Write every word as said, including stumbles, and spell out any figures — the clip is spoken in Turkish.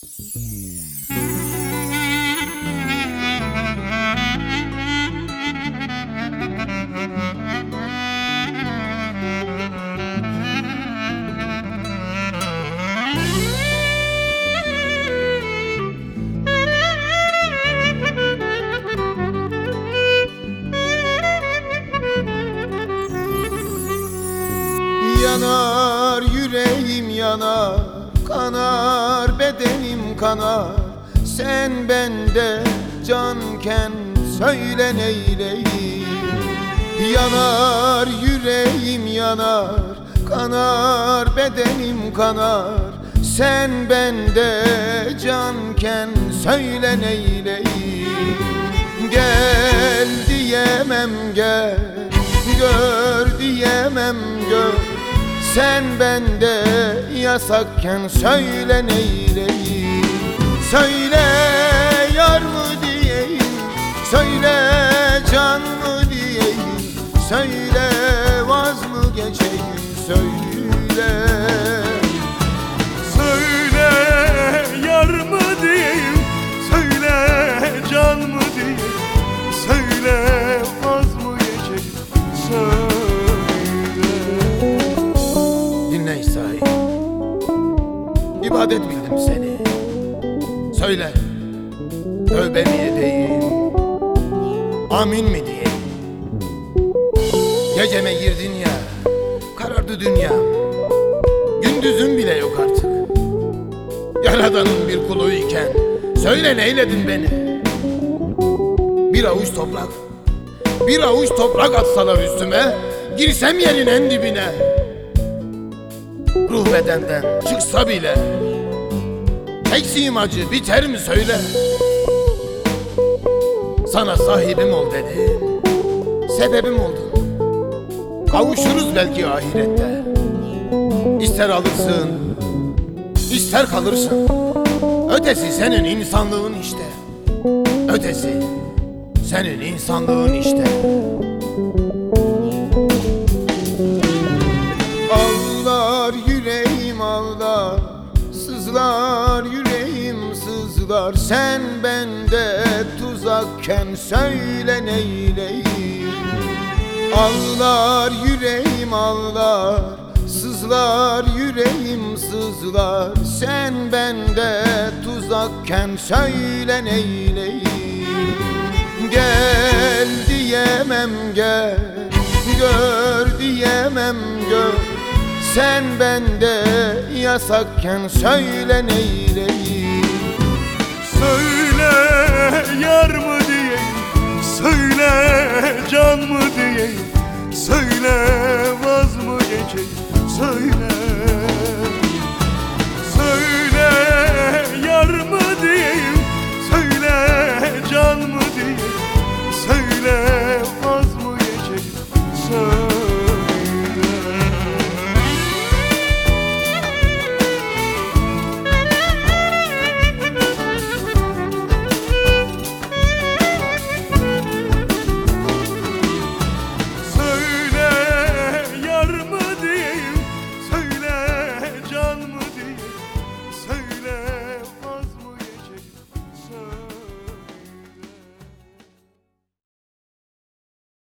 Yanar yüreğim yanar, kanar bedenim kanar. Sen bende canken söyle neyleyim. Yanar yüreğim yanar, kanar bedenim kanar. Sen bende canken söyle neyleyim. Gel diyemem gel, gör diyemem gör. Sen bende yasakken söyle neyleyim. Söyle yar mı diyeyim, söyle can mı diyeyim. Söyle vaz mı geçeyim, söyle. Söyle yar mı diyeyim, söyle can mı diyeyim. Söyle vaz mı geçeyim, söyle. Dinle İsa'yı, ibadet bildim seni. Söyle, tövbe mi edeyim, amin mi diyeyim. Geceme girdin ya, karardı dünya. Gündüzüm bile yok artık. Yaradanın bir kuluyken söyle neyledin beni. Bir avuç toprak, bir avuç toprak atsalar üstüme, girsem yerin en dibine. Ruh bedenden çıksa bile eksiğim acı biter mi söyle. Sana sahibim ol dedim, sebebim oldun. Kavuşuruz belki ahirette. İster alırsın, ister kalırsın. Ötesi senin insanlığın işte. Ötesi senin insanlığın işte. Ağlar yüreğim ağlar, sızlar yüreğim sızlar. Sen bende tuzakken söyle neyleyim. Ağlar yüreğim ağlar, sızlar yüreğim sızlar. Sen bende tuzakken söyle neyleyim. Gel diyemem gel, gör diyemem gör. Sen bende yasakken söyle neyleyim. Söyle yar mı diyeyim, söyle can mı diyeyim. Söyle vaz mı geçeyim, söyle.